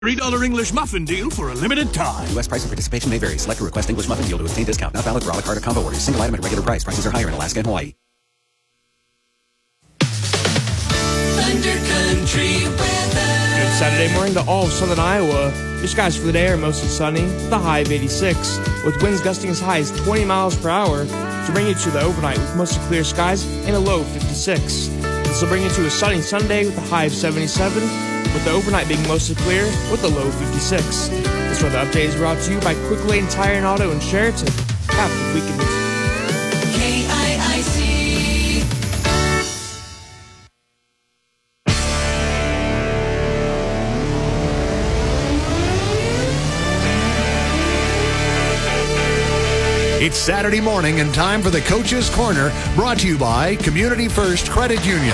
$3 English muffin deal for a limited time. U.S. price and participation may vary. Select a request English muffin deal to obtain discount. Not valid for a la carte or combo orders. Single item at regular price. Prices are higher in Alaska and Hawaii. Thunder Country weather. Good Saturday morning to all of southern Iowa. Your skies for the day are mostly sunny, the high of 86, with winds gusting as high as 20 miles per hour to bring you to the overnight with mostly clear skies and a low of 56. This will bring you to a sunny Sunday with a high of 77, with the overnight being mostly clear with a low of 56. This weather update is brought to you by Quick Lane Tire and Auto in Sheraton. Have a good weekend. KIIC. It's Saturday morning and time for the Coach's Corner, brought to you by Community First Credit Union.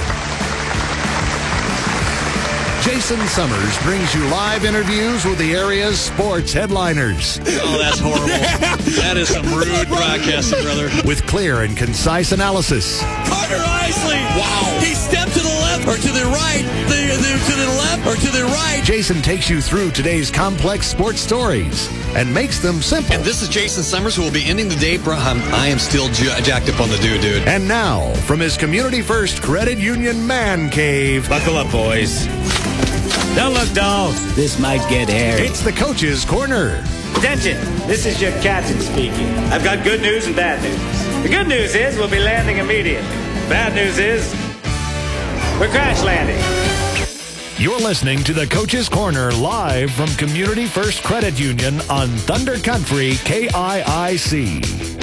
Jason Summers brings you live interviews with the area's sports headliners. Oh, that's horrible. That is some rude broadcasting, brother. With clear and concise analysis. Carter Isley. Wow. He stepped to the left or to the right. To the left or to the right. Jason takes you through today's complex sports stories and makes them simple. And this is Jason Summers, who will be ending the day. I am still jacked up on the dude. And now, from his Community First Credit Union man cave. Buckle up, boys. Don't look dull. This might get hairy. It's the Coach's Corner. Attention, this is your captain speaking. I've got good news and bad news. The good news is we'll be landing immediately. Bad news is we're crash landing. You're listening to the Coach's Corner live from Community First Credit Union on Thunder Country KIIC.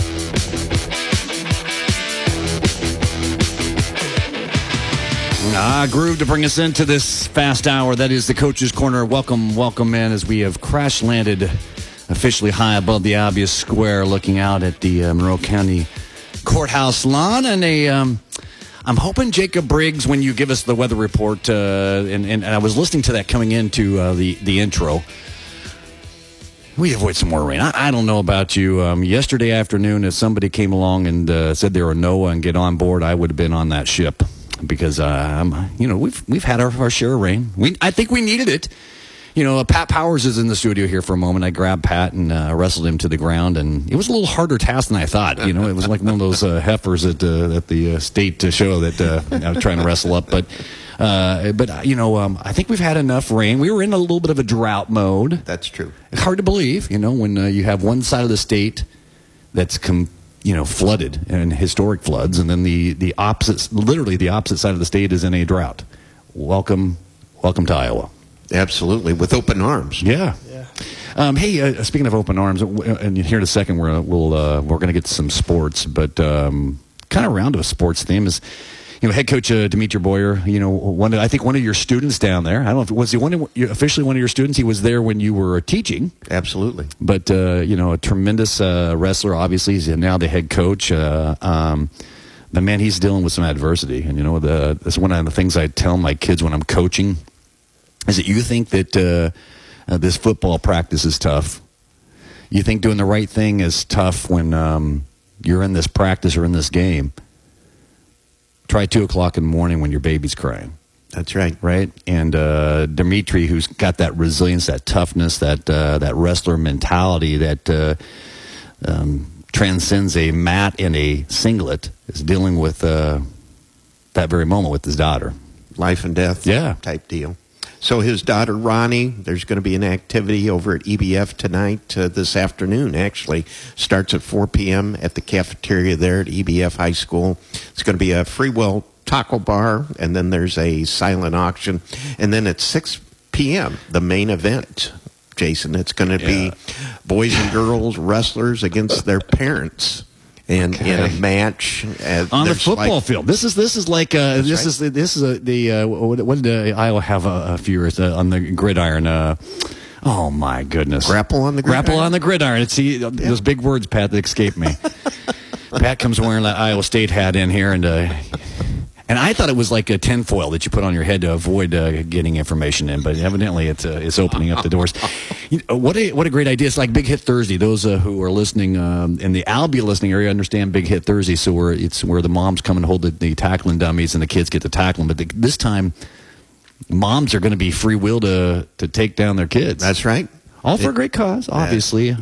Groove to bring us into this fast hour. That is the Coach's Corner. Welcome in as we have crash landed officially high above the Albius Square, looking out at the Monroe County Courthouse lawn. And I'm hoping, Jacob Briggs, when you give us the weather report, and I was listening to that coming into the intro, we avoid some more rain. I don't know about you. Yesterday afternoon, if somebody came along and said they were NOAA and get on board, I would have been on that ship. Because we've had our share of rain. I think we needed it. Pat Powers is in the studio here for a moment. I grabbed Pat and wrestled him to the ground, and it was a little harder task than I thought. It was like one of those heifers at the state show that I was trying to wrestle up. But I think we've had enough rain. We were in a little bit of a drought mode. That's true. It's hard to believe, when you have one side of the state that's flooded and historic floods, and then the opposite, literally the opposite side of the state is in a drought. Welcome to Iowa. Absolutely, with open arms. Yeah. Hey, speaking of open arms, and here in a second we're going to get to some sports, but kind of around to a sports theme is, head coach Dimitri Boyer. I think one of your students down there. I don't know if was he officially one of your students. He was there when you were teaching. Absolutely. But a tremendous wrestler. Obviously, he's now the head coach. The man, he's dealing with some adversity, and that's one of the things I tell my kids when I'm coaching is that you think that this football practice is tough. You think doing the right thing is tough when you're in this practice or in this game. Try 2 o'clock in the morning when your baby's crying. That's right. Right? And Dimitri, who's got that resilience, that toughness, that wrestler mentality that transcends a mat and a singlet, is dealing with that very moment with his daughter. Life and death type deal. So his daughter, Ronnie, there's going to be an activity over at EBF tonight, this afternoon, actually. Starts at 4 p.m. at the cafeteria there at EBF High School. It's going to be a free will taco bar, and then there's a silent auction. And then at 6 p.m., the main event, Jason. It's going to be boys and girls wrestlers against their parents. And in a match on the football field. This is like what did Iowa have a few years on the gridiron? Oh my goodness! Grapple on the gridiron. It's those big words, Pat, that escaped me. Pat comes wearing that Iowa State hat in here, and I thought it was like a tinfoil that you put on your head to avoid getting information in, but evidently it's opening up the doors. What a great idea! It's like Big Hit Thursday. Those who are listening in the Albia listening area understand Big Hit Thursday. So it's where the moms come and hold the tackling dummies and the kids get to tackle them. But this time moms are going to be free will to take down their kids. That's right. All for a great cause, obviously.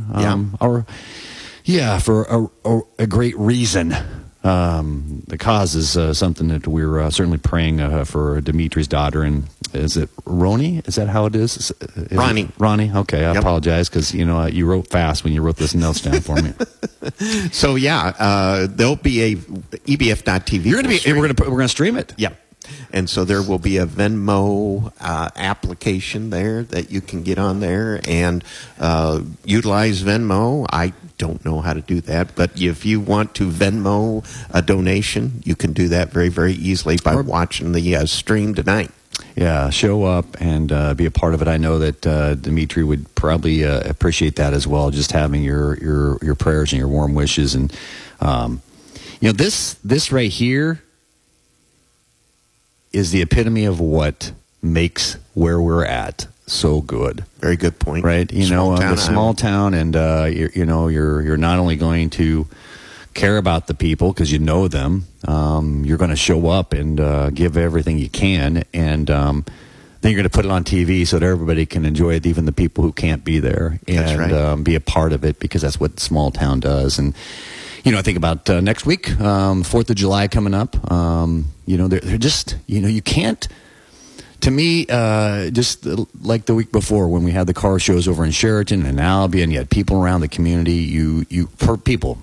For a great reason. The cause is something that we're certainly praying for Dimitri's daughter. And is it Ronnie? Is that how it is? Ronnie. Ronnie? Okay, I apologize because, you wrote fast when you wrote this notes down for me. So, there'll be a EBF.TV. We're going to stream it. Yep. And so there will be a Venmo application there that you can get on there and utilize Venmo. I don't know how to do that, but if you want to Venmo a donation, you can do that very, very easily by watching the stream tonight. Yeah, show up and be a part of it. I know that Dimitri would probably appreciate that as well, just having your prayers and your warm wishes. And, this right here is the epitome of what makes where we're at so good. Very good point. Right? The small town, and you're not only going to care about the people because you know them, you're going to show up and give everything you can, and then you're going to put it on TV so that everybody can enjoy it, even the people who can't be there, and that's right. Be a part of it, because that's what small town does. And I think about next week, 4th of July coming up. They're just, you can't, to me, just like the week before when we had the car shows over in Sheraton and Albion, you had people around the community, for people,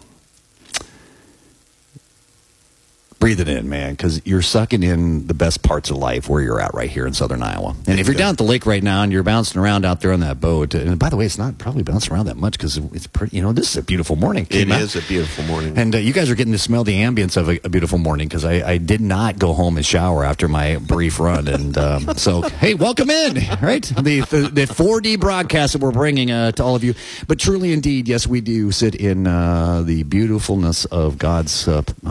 breathe it in, man, because you're sucking in the best parts of life where you're at right here in southern Iowa. And if you're down at the lake right now and you're bouncing around out there on that boat, and by the way, it's not probably bouncing around that much because it's pretty, this is a beautiful morning. It is a beautiful morning. And you guys are getting to smell the ambience of a beautiful morning, because I did not go home and shower after my brief run. And so, hey, welcome in, right? The 4D broadcast that we're bringing to all of you. But truly, indeed, yes, we do sit in the beautifulness of God's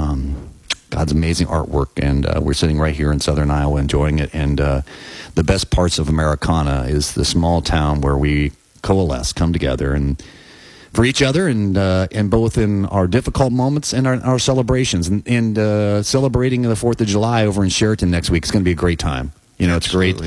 amazing artwork, and we're sitting right here in southern Iowa enjoying it. And the best parts of Americana is the small town where we coalesce, come together, and for each other, and both in our difficult moments and our celebrations. And celebrating the 4th of July over in Sheraton next week is going to be a great time. It's great.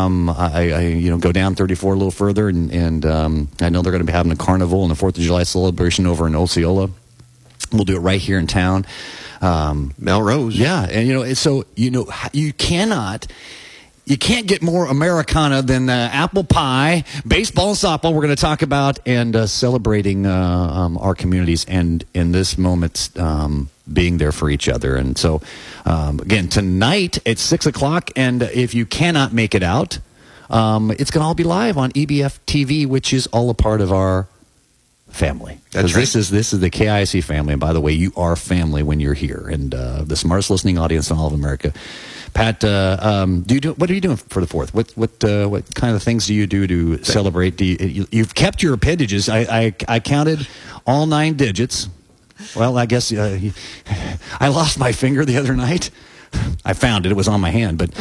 I go down 34 a little further, and I know they're going to be having a carnival and a 4th of July celebration over in Osceola. We'll do it right here in town. Melrose. Yeah, and so you can't get more Americana than apple pie, baseball, and softball. We're going to talk about and celebrating our communities, and in this moment being there for each other. And so again, tonight at 6:00, and if you cannot make it out, it's going to all be live on EBF TV, which is all a part of our family. That's right. This is the KIC family, and by the way, you are family when you're here, and the smartest listening audience in all of America. Pat, what are you doing for the 4th? What kind of things do you do to celebrate? You've kept your appendages. I counted all 9 digits. Well, I guess I lost my finger the other night. I found it. It was on my hand, but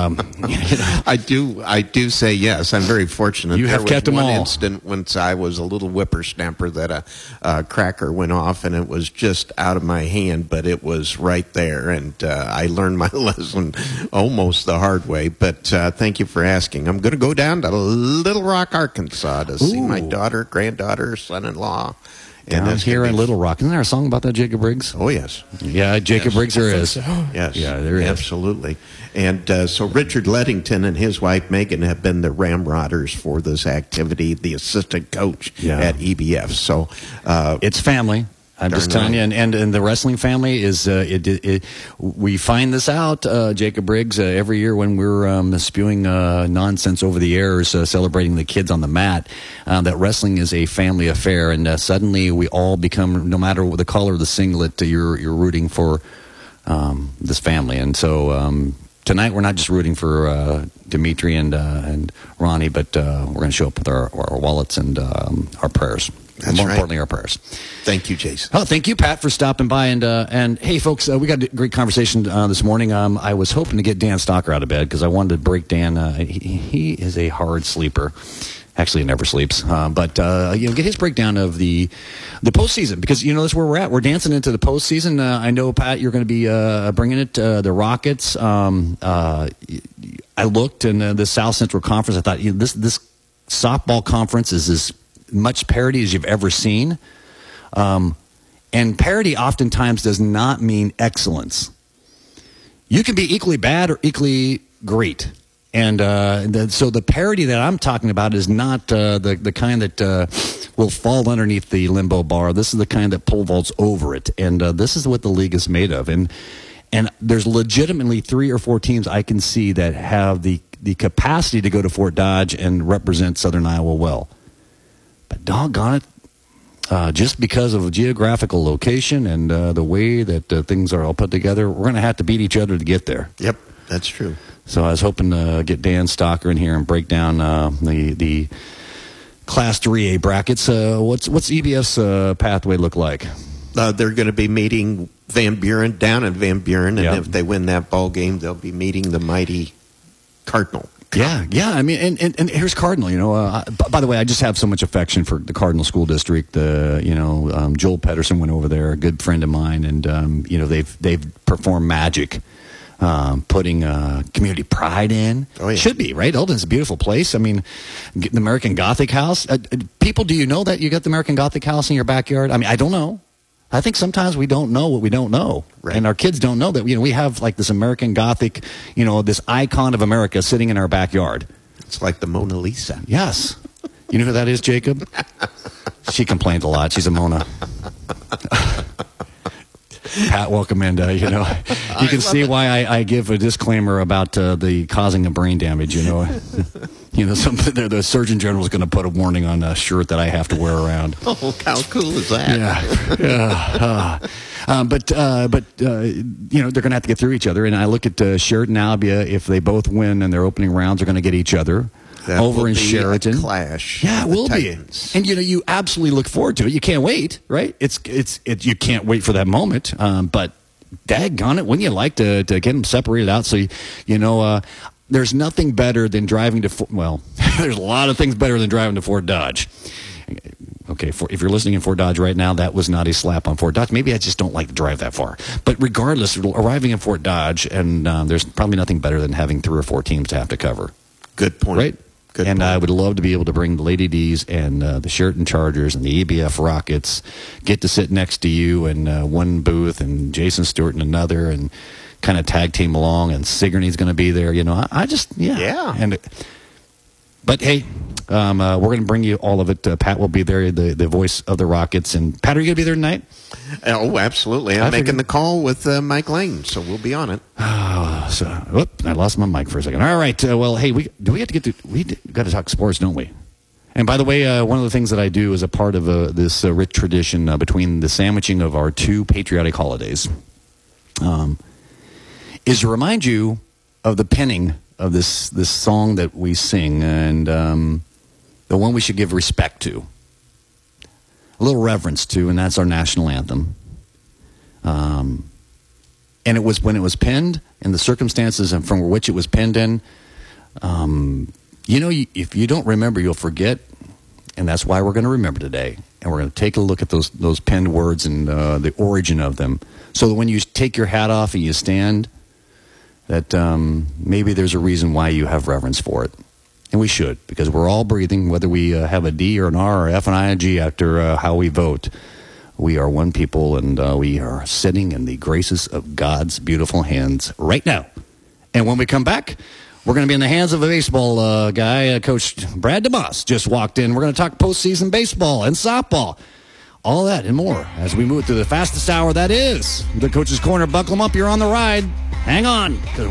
I do say yes. I'm very fortunate. You have kept them all. There was one incident once I was a little whippersnapper that a cracker went off, and it was just out of my hand, but it was right there, and I learned my lesson almost the hard way. But thank you for asking. I'm going to go down to Little Rock, Arkansas to see my daughter, granddaughter, son-in-law. Down here in Little Rock. Isn't there a song about that, Jacob Briggs? Oh, yes. Yeah, Jacob Briggs there is. So. Yes. Yeah, there is. Absolutely. And so Richard Lettington and his wife, Megan, have been the ramrodders for this activity, the assistant coach at EBF. So it's family. I'm just telling you, and the wrestling family is, we find this out, Jacob Briggs, every year when we're spewing nonsense over the air, celebrating the kids on the mat, that wrestling is a family affair, and suddenly we all become, no matter the color of the singlet, you're rooting for this family. And so tonight we're not just rooting for Dimitri and Ronnie, but we're going to show up with our wallets and our prayers. That's More right. importantly, our prayers. Thank you, Jason. Oh, thank you, Pat, for stopping by. And hey, folks, we got a great conversation this morning. I was hoping to get Dan Stalker out of bed because I wanted to break Dan. He is a hard sleeper. Actually, he never sleeps. But get his breakdown of the postseason, because that's where we're at. We're dancing into the postseason. I know, Pat, you're going to be bringing it. The Rockets. I looked in the South Central Conference. I thought this softball conference is as much parity as you've ever seen. And parity oftentimes does not mean excellence. You can be equally bad or equally great. And so the parity that I'm talking about is not the kind that will fall underneath the limbo bar. This is the kind that pole vaults over it. And this is what the league is made of. And there's legitimately 3 or 4 teams I can see that have the capacity to go to Fort Dodge and represent Southern Iowa well. But doggone it, just because of geographical location and the way that things are all put together, we're going to have to beat each other to get there. Yep, that's true. So I was hoping to get Dan Stocker in here and break down the Class 3A brackets. What's EBF's pathway look like? They're going to be meeting Van Buren down in Van Buren, and if they win that ball game, they'll be meeting the mighty Cardinal. Yeah. I mean, and here's Cardinal. By the way, I just have so much affection for the Cardinal School District. Joel Pedersen went over there, a good friend of mine, and they've performed magic. Putting community pride in. Oh, yeah. Should be, right? Eldon's a beautiful place. I mean, the American Gothic House. People, do you know that you got the American Gothic House in your backyard? I mean, I don't know. I think sometimes we don't know what we don't know. Right. And our kids don't know that, we have like this American Gothic, this icon of America sitting in our backyard. It's like the Mona Lisa. Yes. You know who that is, Jacob? She complains a lot. She's a Mona. Pat, welcome in. You can see why I give a disclaimer about the causing of brain damage. Something the Surgeon General is going to put a warning on a shirt that I have to wear around. Oh, how cool is that? Yeah. But they're going to have to get through each other. And I look at Sheridan Albia. If they both win in their opening rounds, they're going to get each other. That over in be Sheraton. A clash. Yeah, it will Titans. be. And you absolutely look forward to it. You can't wait, right? It's you can't wait for that moment. But daggone it, wouldn't you like to get them separated out? So there's nothing better than driving to there's a lot of things better than driving to Fort Dodge. Okay, if you're listening in Fort Dodge right now, that was not a slap on Fort Dodge. Maybe I just don't like to drive that far. But regardless, arriving in Fort Dodge, and there's probably nothing better than having 3 or 4 teams to have to cover. Good point. Right? Good and point. I would love to be able to bring the Lady D's and the Sheraton Chargers and the EBF Rockets, get to sit next to you in one booth and Jason Stewart in another, and kind of tag team along. And Sigourney's going to be there. I just yeah. But hey, we're going to bring you all of it. Pat will be there, the voice of the Rockets. And Pat, are you going to be there tonight? Oh, absolutely. I'm making the call with Mike Lane, so we'll be on it. I lost my mic for a second. All right. Well, hey, we got to talk sports, don't we? And by the way, one of the things that I do as a part of this rich tradition between the sandwiching of our 2 patriotic holidays is to remind you of the penning of this song that we sing, and the one we should give respect to, a little reverence to, and that's our national anthem. And it was when it was penned, and the circumstances and from which it was penned in, if you don't remember, you'll forget, and that's why we're going to remember today. And we're going to take a look at those penned words and the origin of them, so that when you take your hat off and you stand, that maybe there's a reason why you have reverence for it. And we should, because we're all breathing, whether we have a D or an R or F and I and G after how we vote. We are one people, and we are sitting in the graces of God's beautiful hands right now. And when we come back, we're going to be in the hands of a baseball guy. Coach Brad DeMoss just walked in. We're going to talk postseason baseball and softball. All that and more as we move through the fastest hour that is the Coach's Corner. Buckle them up. You're on the ride. Hang on, because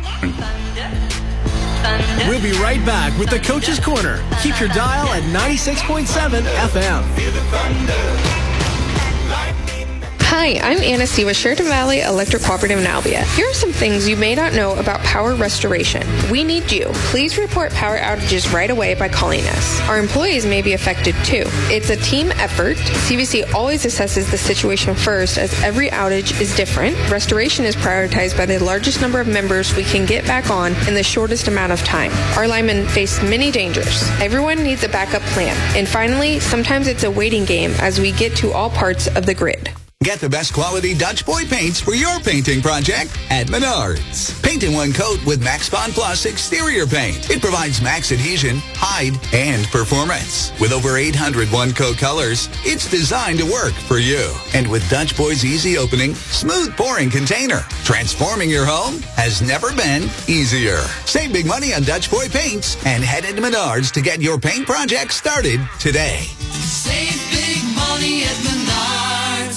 We'll be right back with the Coach's Corner. Keep your dial at 96.7 FM. Hi, I'm Anna C. with Sheraton Valley Electric Cooperative in Albia. Here are some things you may not know about power restoration. We need you. Please report power outages right away by calling us. Our employees may be affected too. It's a team effort. CVC always assesses the situation first, as every outage is different. Restoration is prioritized by the largest number of members we can get back on in the shortest amount of time. Our linemen face many dangers. Everyone needs a backup plan. And finally, sometimes it's a waiting game as we get to all parts of the grid. Get the best quality Dutch Boy paints for your painting project at Menards. Paint in one coat with Max Bond Plus exterior paint. It provides max adhesion, hide, and performance. With over 800 one-coat colors, it's designed to work for you. And with Dutch Boy's easy opening, smooth pouring container, transforming your home has never been easier. Save big money on Dutch Boy paints and head into Menards to get your paint project started today. Save big money at Menards.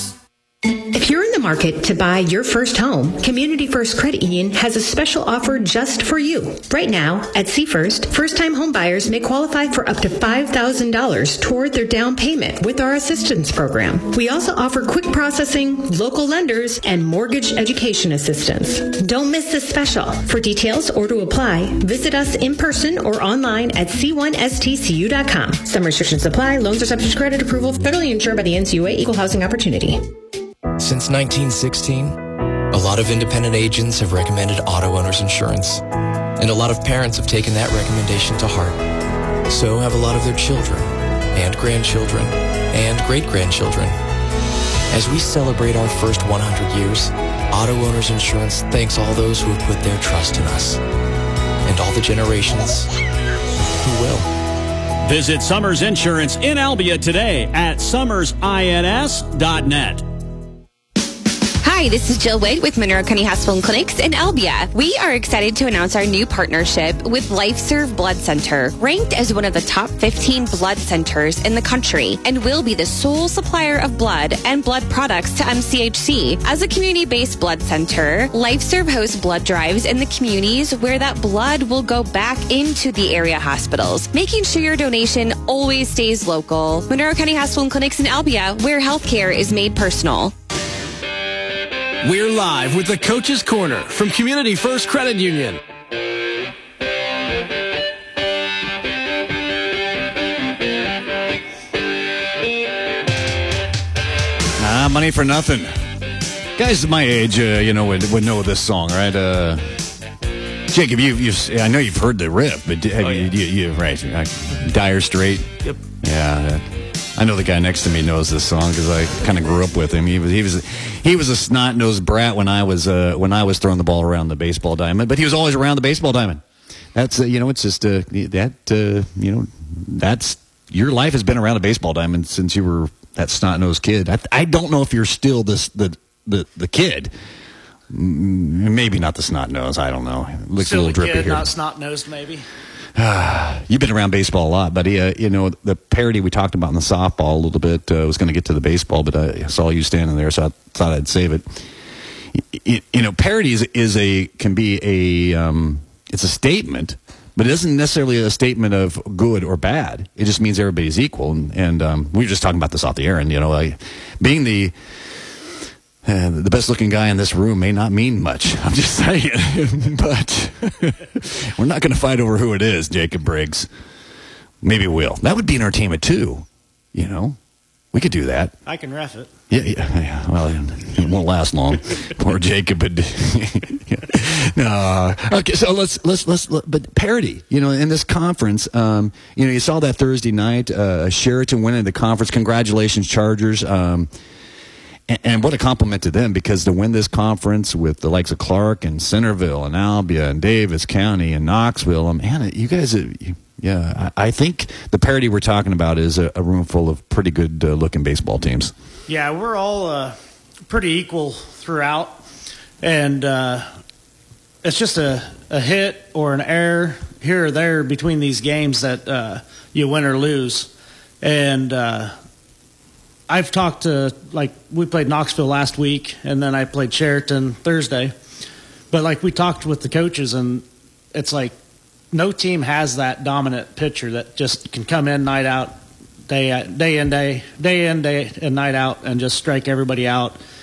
If you're in the market to buy your first home, Community First Credit Union has a special offer just for you. Right now, at CFirst, first-time home buyers may qualify for up to $5,000 toward their down payment with our assistance program. We also offer quick processing, local lenders, and mortgage education assistance. Don't miss this special. For details or to apply, visit us in person or online at c1stcu.com. Some restrictions apply. Loans are subject to credit approval. Federally insured by the NCUA. Equal housing opportunity. Since 1916, a lot of independent agents have recommended auto owners insurance, and a lot of parents have taken that recommendation to heart. So have a lot of their children, and grandchildren, and great-grandchildren. As we celebrate our first 100 years, Auto Owners Insurance thanks all those who have put their trust in us, and all the generations who will. Visit Summers Insurance in Albia today at summersins.net. Hi, this is Jill Witt with Monroe County Hospital and Clinics in Albia. We are excited to announce our new partnership with LifeServe Blood Center, ranked as one of the top 15 blood centers in the country, and will be the sole supplier of blood and blood products to MCHC. As a community-based blood center, LifeServe hosts blood drives in the communities where that blood will go back into the area hospitals, making sure your donation always stays local. Monroe County Hospital and Clinics in Albia, where healthcare is made personal. We're live with the Coach's Corner from Community First Credit Union. Money for nothing. Guys my age, would know this song, right? Jacob, I know you've heard the riff, but right? Dire Straits. Yep. Yeah. I know the guy next to me knows this song because I kind of grew up with him. He was a snot-nosed brat when I was throwing the ball around the baseball diamond, but he was always around the baseball diamond. That's it's just that's your life has been around a baseball diamond since you were that snot-nosed kid. I don't know if you're still the kid. Maybe not the snot-nosed. I don't know. Looks still a little drippy kid, here. Not snot-nosed, maybe. You've been around baseball a lot, but the parody we talked about in the softball a little bit was going to get to the baseball, but I saw you standing there, so I thought I'd save it. Parody can be it's a statement, but it isn't necessarily a statement of good or bad. It just means everybody's equal, and we were just talking about this off the air, and being the best-looking guy in this room may not mean much. I'm just saying. But we're not going to fight over who it is, Jacob Briggs. Maybe we'll. That would be entertainment, too. We could do that. I can ref it. Yeah. Well, it won't last long. Poor Jacob. No. Okay, so let's. But parody. In this conference, you saw that Thursday night, Sheraton winning the conference. Congratulations, Chargers. And what a compliment to them, because to win this conference with the likes of Clark and Centerville and Albia and Davis County and Knoxville, man, you guys, I think the parity we're talking about is a room full of pretty good-looking baseball teams. Yeah, we're all pretty equal throughout, and it's just a hit or an error here or there between these games that you win or lose. And I've talked to, we played Knoxville last week, and then I played Sheraton Thursday. But, we talked with the coaches, and it's like no team has that dominant pitcher that just can come in night out, day in and night out, and just strike everybody out.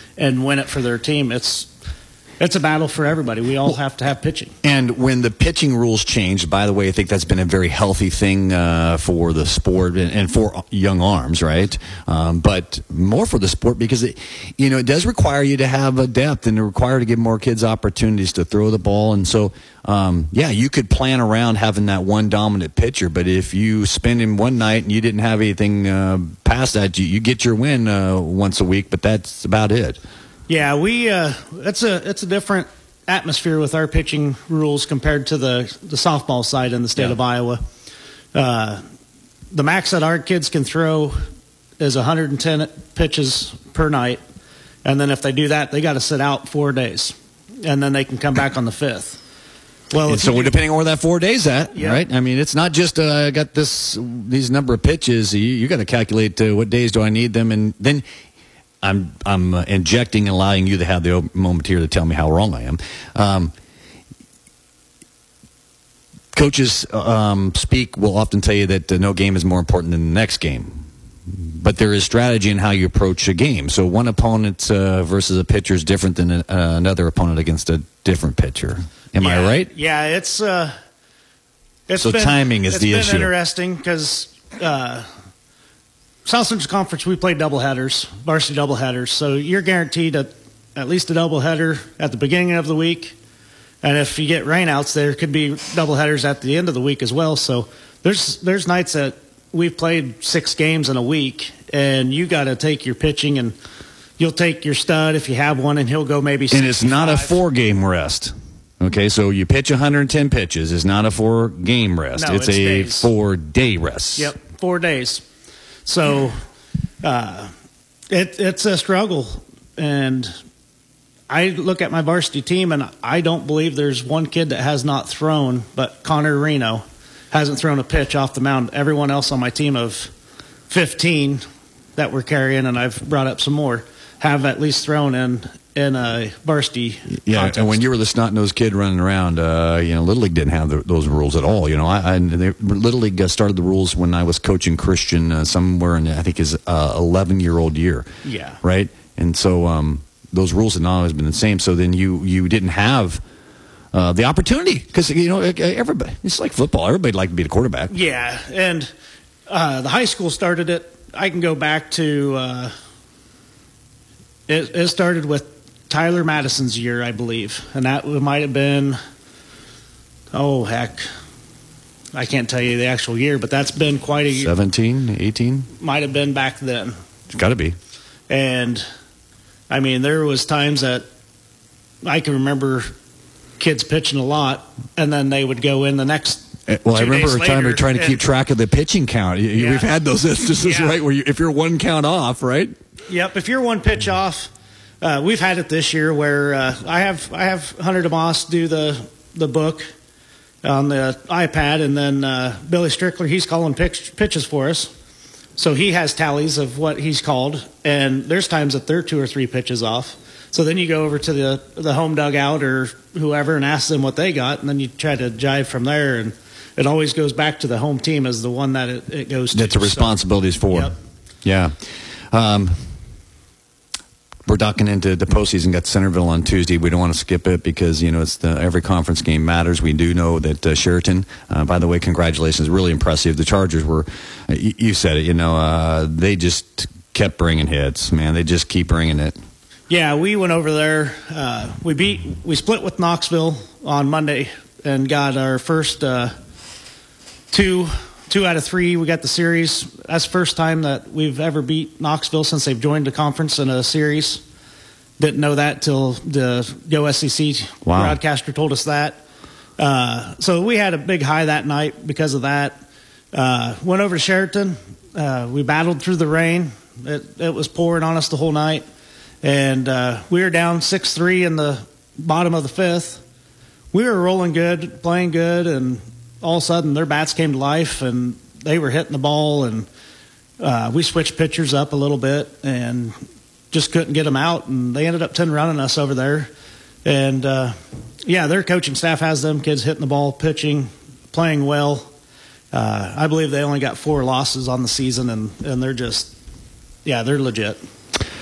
and win it for their team. It's a battle for everybody. We all have to have pitching. And when the pitching rules changed, by the way, I think that's been a very healthy thing for the sport and for young arms, right? But more for the sport because it does require you to have a depth and require to give more kids opportunities to throw the ball. And so, you could plan around having that one dominant pitcher, but if you spend him one night and you didn't have anything past that, you get your win once a week, but that's about it. Yeah, it's a different atmosphere with our pitching rules compared to the softball side in the state of Iowa. The max that our kids can throw is 110 pitches per night, and then if they do that, they got to sit out 4 days, and then they can come back on the 5th. Well, and so depending on where that 4 days at, right? I mean, it's not just I got these number of pitches. You got to calculate what days do I need them, and then I'm injecting and allowing you to have the moment here to tell me how wrong I am. Coaches will often tell you that no game is more important than the next game. But there is strategy in how you approach a game. So one opponent versus a pitcher is different than another opponent against a different pitcher. Am I right? Yeah, it's so timing is the issue. It's been interesting because South Central Conference, we play doubleheaders, varsity doubleheaders. So you're guaranteed at least a doubleheader at the beginning of the week. And if you get rainouts, there could be doubleheaders at the end of the week as well. So there's nights that we've played 6 games in a week, and you got to take your pitching, and you'll take your stud if you have one, and he'll go maybe 65. And it's not a 4-game rest. Okay, so you pitch 110 pitches. It's not a 4-game rest. No, it's a days. 4-day rest. Yep, 4 days. So it's a struggle, and I look at my varsity team, and I don't believe there's one kid that has not thrown, but Connor Reno hasn't thrown a pitch off the mound. Everyone else on my team of 15 that we're carrying, and I've brought up some more, have at least thrown in a varsity contest. And when you were the snot-nosed kid running around, Little League didn't have those rules at all. Little League started the rules when I was coaching Christian somewhere in, I think, his 11-year-old year. Yeah. Right? And so those rules had not always been the same. So then you didn't have the opportunity because, everybody, it's like football. Everybody'd like to be the quarterback. Yeah, and the high school started it. I can go back to it started with Tyler Madison's year, I believe, and that might have been, I can't tell you the actual year, but that's been quite a year. 17, 18? Might have been back then. It's got to be. And, I mean, there was times that I can remember kids pitching a lot, and then they would go in the next Well, I 2 remember days a time later, we're trying to keep track of the pitching count. Yeah. We've had those instances, right, where if you're one count off, right? Yep, if you're one pitch off, we've had it this year where I have Hunter DeMoss do the book on the iPad, and then Billy Strickler, he's calling pitches for us. So he has tallies of what he's called, and there's times that they're 2 or 3 pitches off. So then you go over to the home dugout or whoever and ask them what they got, and then you try to jive from there, and it always goes back to the home team as the one that it goes to. That the responsibilities for. Yep. Yeah. We're docking into the postseason. Got Centerville on Tuesday. We don't want to skip it because it's every conference game matters. We do know that Sheraton. By the way, congratulations! Really impressive. The Chargers were. You said it. They just kept bringing hits. Man, they just keep bringing it. Yeah, we went over there. We split with Knoxville on Monday and got our first 2 out of 3. We got the series. That's the first time that we've ever beat Knoxville since they've joined the conference in a series. Didn't know that till the Go SEC broadcaster told us that. So we had a big high that night because of that. Went over to Sheraton. We battled through the rain. It was pouring on us the whole night. And we were down 6-3 in the bottom of the 5th. We were rolling good, playing good, and all of a sudden their bats came to life, and they were hitting the ball, and we switched pitchers up a little bit and just couldn't get them out, and they ended up 10-running us over there. And, their coaching staff has them kids hitting the ball, pitching, playing well. I believe they only got 4 losses on the season, and they're just, they're legit.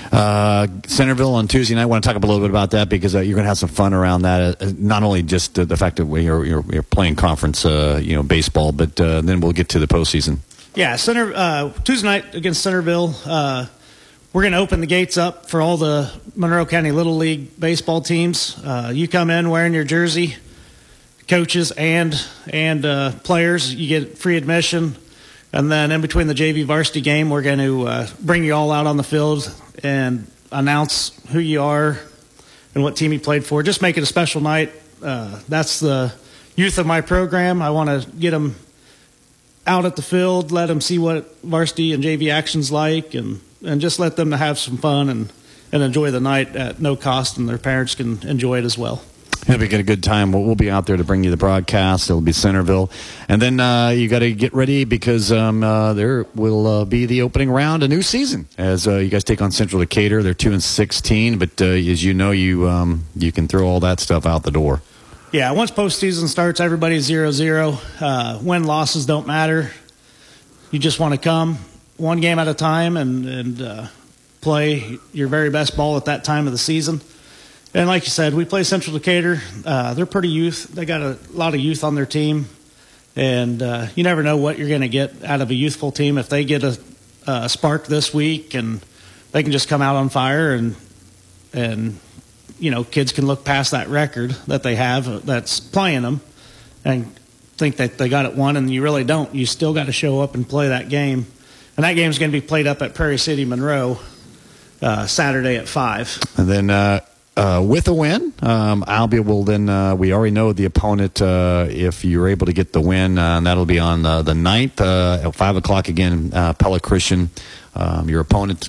Centerville on Tuesday night. I want to talk a little bit about that because you're going to have some fun around that. Not only just the fact that you're playing conference, baseball, but then we'll get to the postseason. Yeah, Tuesday night against Centerville. We're going to open the gates up for all the Monroe County Little League baseball teams. You come in wearing your jersey, coaches and players. You get free admission. And then in between the JV varsity game, we're going to bring you all out on the field and announce who you are and what team you played for. Just make it a special night. That's the youth of my program. I want to get them out at the field, let them see what varsity and JV action's like, and just let them have some fun and enjoy the night at no cost, and their parents can enjoy it as well. It'll be a good time. We'll be out there to bring you the broadcast. It'll be Centerville. And then you got to get ready because there will be the opening round, a new season, as you guys take on Central Decatur. They're 2-16, but as you know, you can throw all that stuff out the door. Yeah, once postseason starts, everybody's 0-0. Win, losses don't matter. You just want to come one game at a time and play your very best ball at that time of the season. And like you said, we play Central Decatur. They're pretty youth. They got a lot of youth on their team. And you never know what you're going to get out of a youthful team. If they get a spark this week and they can just come out on fire and kids can look past that record that they have that's playing them and think that they got it won, and you really don't. You still got to show up and play that game. And that game's going to be played up at Prairie City, Monroe, Saturday at 5. And then with a win, Albia will then, we already know the opponent if you're able to get the win, and that'll be on the 9th at 5 o'clock again, Pella Christian. Your opponent,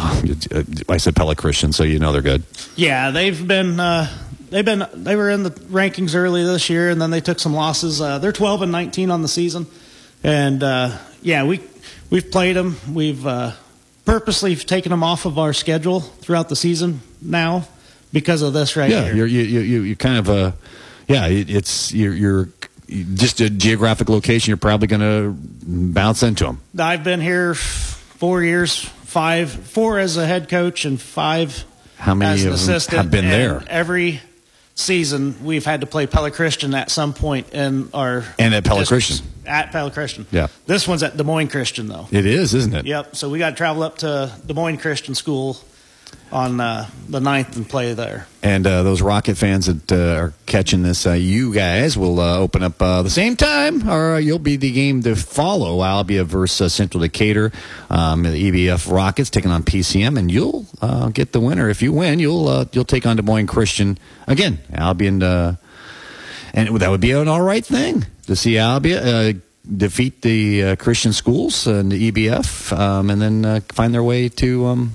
I said Pella Christian, so you know they're good. Yeah, they were in the rankings early this year, and then they took some losses. They're 12-19 on the season, and we've played them. We've purposely taken them off of our schedule throughout the season now because of this here. Yeah, you kind of you're just a geographic location. You're probably going to bounce into them. I've been here 4 years, 4 as a head coach and 5 How many as an of assistant. them have been there? Every season we've had to play Pella Christian at some point in our and at Pella Christian. At Pella Christian. Yeah. This one's at Des Moines Christian though. It is, isn't it? Yep. So we got to travel up to Des Moines Christian School on the 9th and play there. And those Rocket fans that are catching this, you guys will open up the same time, or you'll be the game to follow. Albia versus Central Decatur, the EBF Rockets taking on PCM, and you'll get the winner. If you win, you'll take on Des Moines Christian again. Albia and that would be an all right thing to see Albia defeat the Christian schools and the EBF, and then find their way to.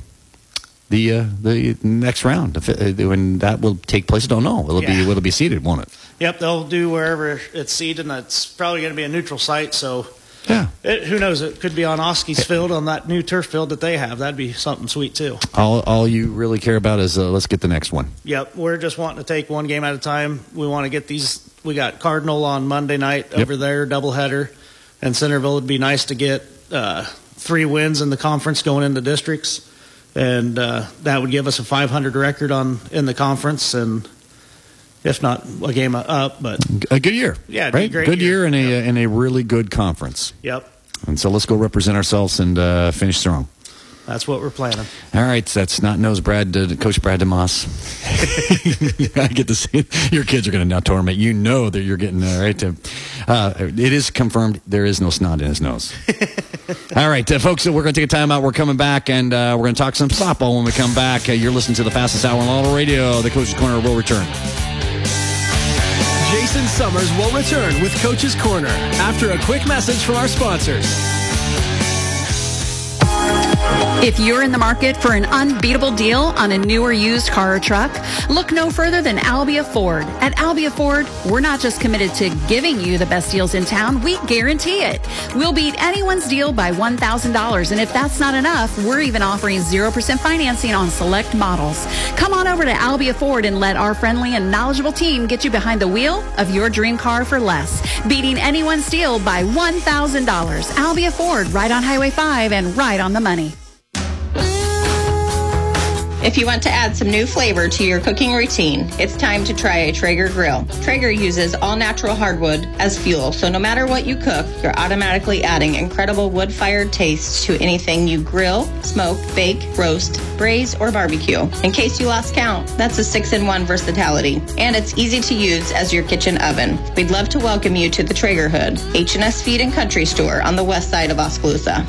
The next round, when that will take place, I don't know. It'll be seeded, won't it? Yep, they'll do wherever it's seeded, and it's probably going to be a neutral site. So, yeah, who knows? It could be on Oski's field, on that new turf field that they have. That'd be something sweet too. All you really care about is let's get the next one. Yep, we're just wanting to take one game at a time. We want to get these. We got Cardinal on Monday night over there, doubleheader, and Centerville. Would be nice to get 3 wins in the conference going into districts. And that would give us a 500 record in the conference, and if not a game up, but a good year. Yeah, right? A great good year in a really good conference. Yep. And so let's go represent ourselves and finish strong. That's what we're planning. All right, that's not nose Coach Brad DeMoss. I get to see it. Your kids are going to now torment. You know that you're getting right to. It is confirmed there is no snot in his nose. All right, folks, we're going to take a time out. We're coming back, and we're going to talk some softball when we come back. You're listening to the fastest hour on auto radio. The Coach's Corner will return. Jason Summers will return with Coach's Corner after a quick message from our sponsors. If you're in the market for an unbeatable deal on a new or used car or truck, look no further than Albia Ford. At Albia Ford, we're not just committed to giving you the best deals in town, we guarantee it. We'll beat anyone's deal by $1,000, and if that's not enough, we're even offering 0% financing on select models. Come on over to Albia Ford and let our friendly and knowledgeable team get you behind the wheel of your dream car for less, beating anyone's deal by $1,000. Albia Ford, right on Highway 5 and right on the money. If you want to add some new flavor to your cooking routine, it's time to try a Traeger grill. Traeger uses all-natural hardwood as fuel, so no matter what you cook, you're automatically adding incredible wood-fired tastes to anything you grill, smoke, bake, roast, braise, or barbecue. In case you lost count, that's a 6-in-1 versatility, and it's easy to use as your kitchen oven. We'd love to welcome you to the Traeger Hood, H&S Feed and Country Store on the west side of Oskaloosa.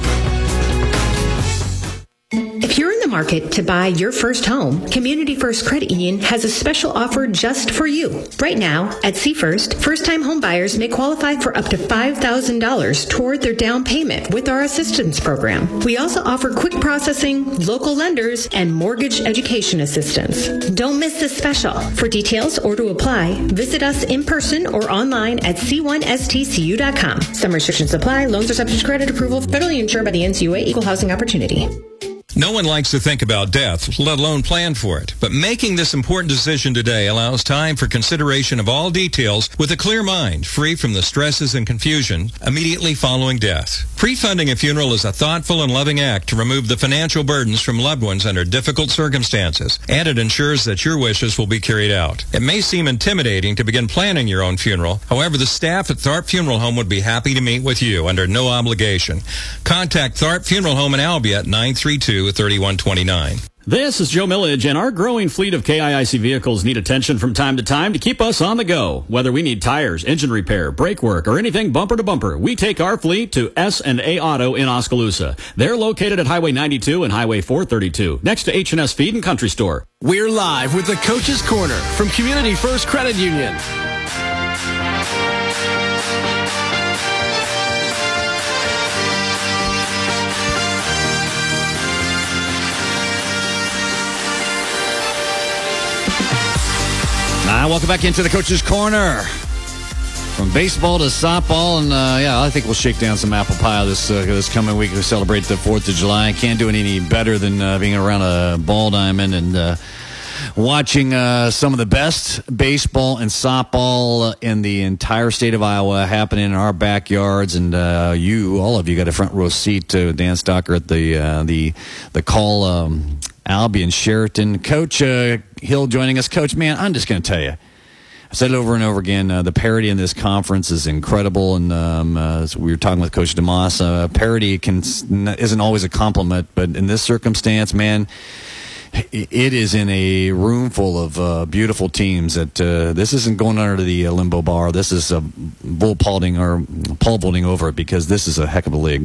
If you're in the market to buy your first home, Community First Credit Union has a special offer just for you. Right now, at C-First, first-time home buyers may qualify for up to $5,000 toward their down payment with our assistance program. We also offer quick processing, local lenders, and mortgage education assistance. Don't miss this special. For details or to apply, visit us in person or online at c1stcu.com. Some restrictions apply. Loans are subject to credit approval. Federally insured by the NCUA. Equal Housing Opportunity. No one likes to think about death, let alone plan for it. But making this important decision today allows time for consideration of all details with a clear mind, free from the stresses and confusion immediately following death. Pre-funding a funeral is a thoughtful and loving act to remove the financial burdens from loved ones under difficult circumstances, and it ensures that your wishes will be carried out. It may seem intimidating to begin planning your own funeral. However, the staff at Tharp Funeral Home would be happy to meet with you under no obligation. Contact Tharp Funeral Home in Albia at 932-3129. This is Joe Millage, and our growing fleet of KIIC vehicles need attention from time to time to keep us on the go. Whether we need tires, engine repair, brake work, or anything bumper to bumper, we take our fleet to S&A Auto in Oskaloosa. They're located at Highway 92 and Highway 432, next to H&S Feed and Country Store. We're live with the Coach's Corner from Community First Credit Union. Welcome back into the Coach's Corner. From baseball to softball, and I think we'll shake down some apple pie this coming week to celebrate the 4th of July. Can't do it any better than being around a ball diamond and watching some of the best baseball and softball in the entire state of Iowa happening in our backyards. And all of you got a front row seat to Dan Stocker at the call. Albion Sheraton. Coach Hill joining us. Coach, man, I'm just going to tell you, I've said it over and over again, the parity in this conference is incredible, and as we were talking with Coach DeMoss, parity isn't always a compliment, but in this circumstance, man, it is in a room full of beautiful teams. That this isn't going under the limbo bar. This is bull pole vaulting over it, because this is a heck of a league.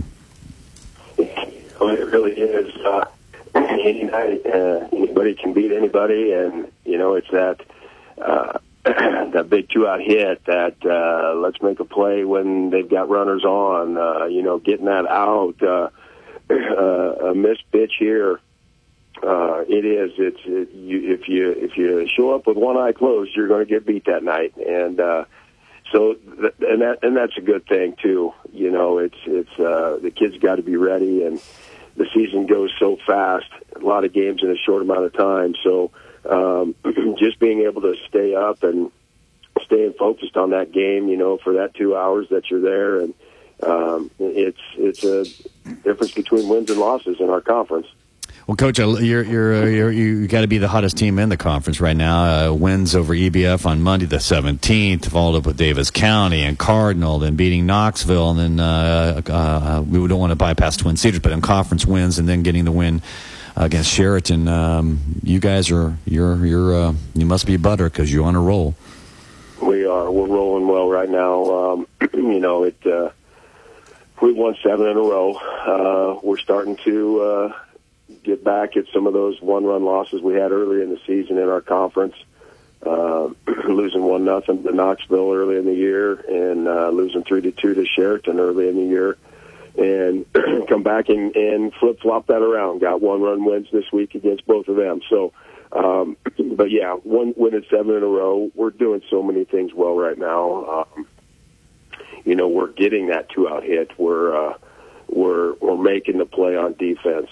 Well, it really is. Any night, anybody can beat anybody, and it's that that big 2-out hit, that let's make a play when they've got runners on. Getting that out, a missed pitch here. It is. If you show up with one eye closed, you're going to get beat that night, and that's a good thing too. It's the kids got to be ready, and the season goes so fast, a lot of games in a short amount of time. So just being able to stay up and staying focused on that game, for that 2 hours that you're there. And it's a difference between wins and losses in our conference. Well, Coach, you got to be the hottest team in the conference right now. Wins over EBF on Monday the 17th, followed up with Davis County and Cardinal, then beating Knoxville, and then we don't want to bypass Twin Cedars, but in conference wins, and then getting the win against Sheraton. You guys you must be butter, because you're on a roll. We are. We're rolling well right now. We won 7 in a row. We're starting to get back at some of those one-run losses we had earlier in the season in our conference, losing 1-0 to Knoxville early in the year, and losing 3-2 to Sheraton early in the year, and come back and flip-flop that around. Got 1-run wins this week against both of them. So, but yeah, one win at 7 in a row. We're doing so many things well right now. We're getting that 2-out hit. We're making the play on defense.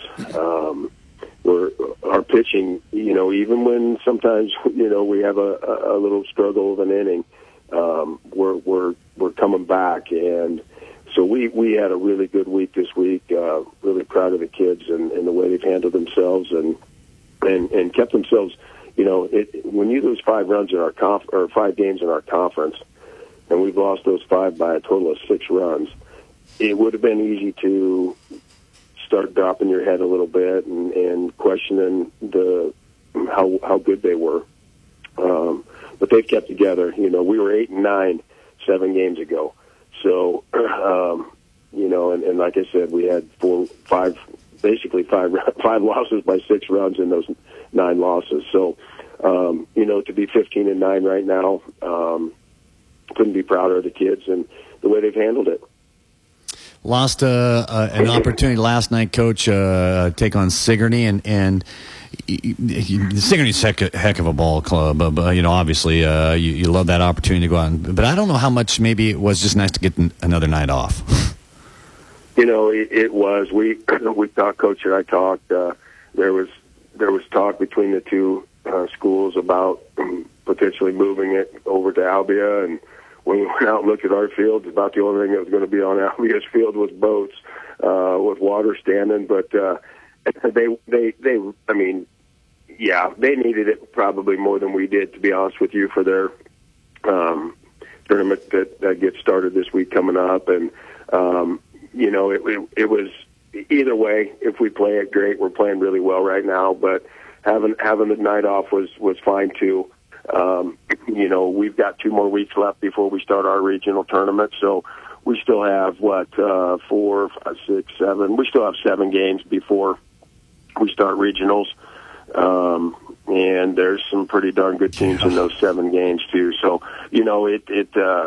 Our pitching, even when sometimes we have a little struggle of an inning, we're coming back, and so we had a really good week this week. Really proud of the kids and the way they've handled themselves, and and kept themselves. When you lose 5 runs in our 5 games in our conference, and we've lost those 5 by a total of 6 runs, it would have been easy to start dropping your head a little bit and questioning how good they were. But they've kept together. We were 8-9 7 games ago. So, and like I said, we had 5 losses by 6 runs in those 9 losses. So, to be 15-9 right now, couldn't be prouder of the kids and the way they've handled it. Lost an opportunity last night, Coach, take on Sigourney, and Sigourney's a heck of a ball club. Obviously, you love that opportunity to go out. But I don't know how much maybe it was just nice to get another night off. It was. We talked, Coach and I talked. There was talk between the two schools about potentially moving it over to Albia, and when we went out and looked at our field, about the only thing that was going to be on Albia's field was boats with water standing. But they needed it probably more than we did, to be honest with you, for their tournament that gets started this week coming up. And it was either way. If we play it, great. We're playing really well right now, but having the night off was fine too. We've got 2 more weeks left before we start our regional tournament, so we still have 4, 5, 6, 7. We still have 7 games before we start regionals, and there's some pretty darn good teams in those 7 games too. So it's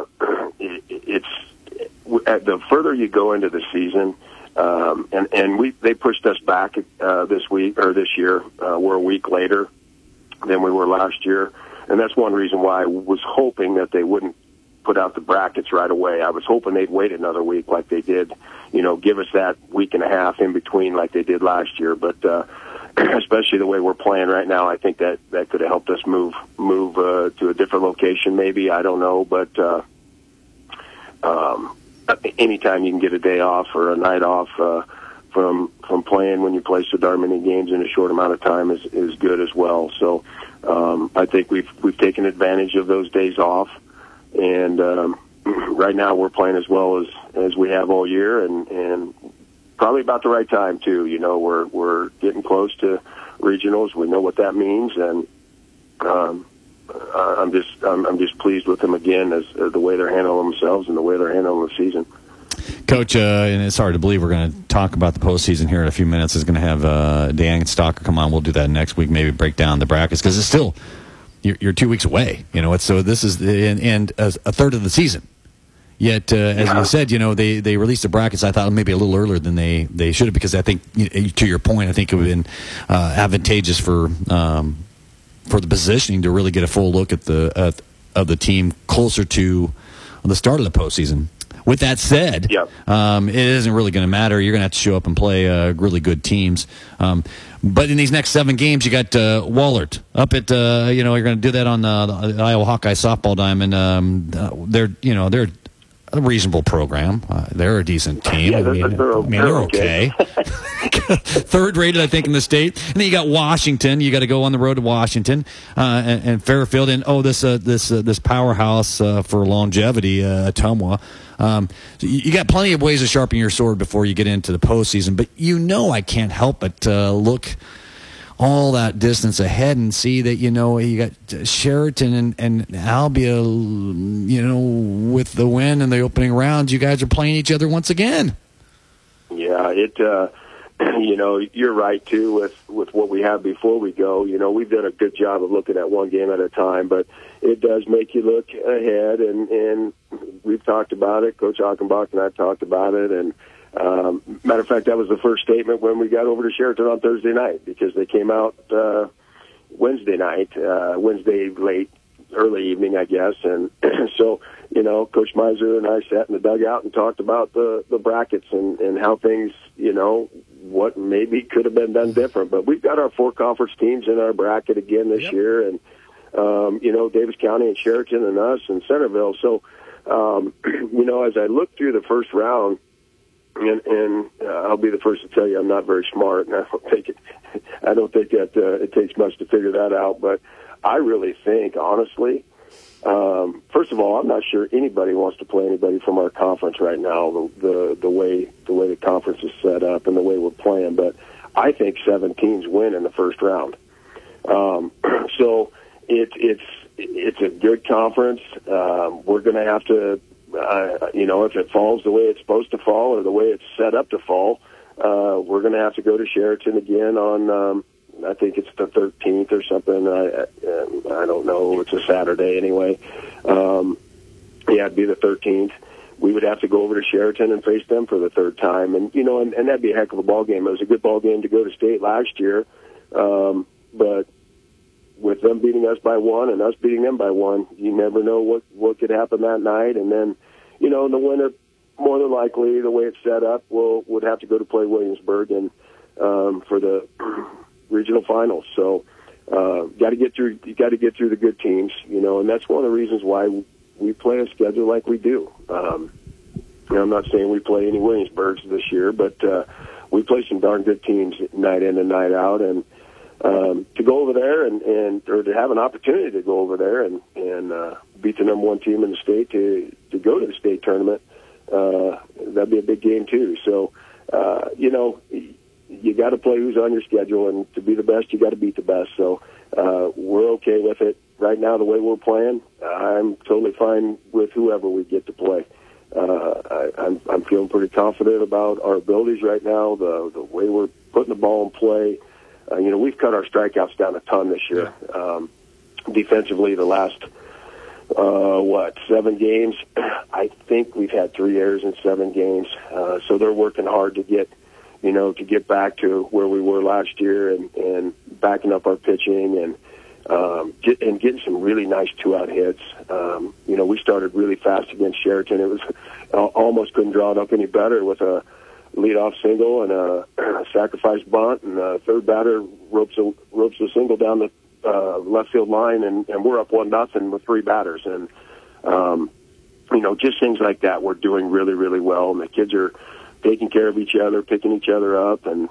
the further you go into the season. They pushed us back this year. We're a week later than we were last year, and that's one reason why I was hoping that they wouldn't put out the brackets right away. I was hoping they'd wait another week like they did, give us that week and a half in between like they did last year. But especially the way we're playing right now, I think that could have helped us move to a different location maybe. I don't know, but anytime you can get a day off or a night off from playing when you play so darn many games in a short amount of time is good as well. So I think we've taken advantage of those days off, and right now we're playing as well as we have all year, and probably about the right time too. We're getting close to regionals. We know what that means, and I'm just pleased with them again as the way they're handling themselves and the way they're handling the season. Coach, and it's hard to believe we're going to talk about the postseason here in a few minutes. Is going to have Dan Stalker come on. We'll do that next week. Maybe break down the brackets because it's still you're 2 weeks away. So this is and a third of the season. Yet, as you said, they released the brackets. I thought maybe a little earlier than they should have, because I think, to your point, I think it would have been advantageous for the positioning to really get a full look at the team closer to the start of the postseason. With that said, it isn't really going to matter. You're going to have to show up and play really good teams. But in these next 7 games, you got Wahlert up at you're going to do that on the Iowa Hawkeye softball diamond. They're a reasonable program. They're a decent team. Yeah, they're okay. Third rated, I think, in the state. And then you got Washington. You got to go on the road to Washington and Fairfield, and this powerhouse for longevity, Ottumwa. You got plenty of ways to sharpen your sword before you get into the postseason. But I can't help but look all that distance ahead and see that, you got Sheraton and Albia, with the win in the opening rounds, you guys are playing each other once again. Yeah, you're right, too, with what we have before we go. We've done a good job of looking at one game at a time, but it does make you look ahead, and we've talked about it. Coach Achenbach and I talked about it, and matter of fact, that was the first statement when we got over to Sheraton on Thursday night, because they came out Wednesday late, early evening, I guess. And so, Coach Miser and I sat in the dugout and talked about the brackets and how things, what maybe could have been done different. But we've got our 4 conference teams in our bracket again this year, and, Davis County and Sheraton and us and Centerville. So, as I look through the first round, and I'll be the first to tell you I'm not very smart, and I I don't think that it takes much to figure that out. But I really think, honestly, first of all, I'm not sure anybody wants to play anybody from our conference right now. The way the conference is set up and the way we're playing, but I think 7 teams win in the first round. So it's a good conference. We're going to have to, if it falls the way it's supposed to fall or the way it's set up to fall, we're going to have to go to Sheraton again on, I think it's the 13th or something. I don't know. It's a Saturday anyway. It'd be the 13th. We would have to go over to Sheraton and face them for the third time. And, and that'd be a heck of a ball game. It was a good ball game to go to state last year. But with them beating us by 1 and us beating them by 1, you never know what could happen that night. And then, the winner, more than likely, the way it's set up, would have to go to play Williamsburg and for the regional finals. So you got to get through the good teams, and that's one of the reasons why we play a schedule like we do. I'm not saying we play any Williamsburgs this year, but we play some darn good teams night in and night out, and to go over there or to have an opportunity to go over there and beat the number 1 team in the state to go to the state tournament, that'd be a big game too. So, you got to play who's on your schedule, and to be the best, you got to beat the best. So we're okay with it right now. The way we're playing, I'm totally fine with whoever we get to play. I'm feeling pretty confident about our abilities right now. The way we're putting the ball in play. We've cut our strikeouts down a ton this year. Defensively, the last 7 games, I think we've had 3 errors in 7 games. So they're working hard to get back to where we were last year and backing up our pitching and getting some really nice 2-out hits. We started really fast against Sheraton. It was almost couldn't draw it up any better with a leadoff single and a sacrifice bunt, and the third batter ropes a single down the left field line, and we're up 1-0 with 3 batters. And just things like that we're doing really, really well, and the kids are taking care of each other, picking each other up, and